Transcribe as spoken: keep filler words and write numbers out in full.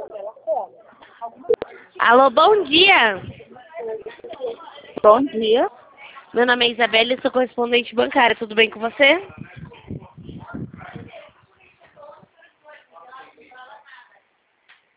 Alô, bom dia. Bom dia. Meu nome é Isabela e sou correspondente bancária. Tudo bem com você?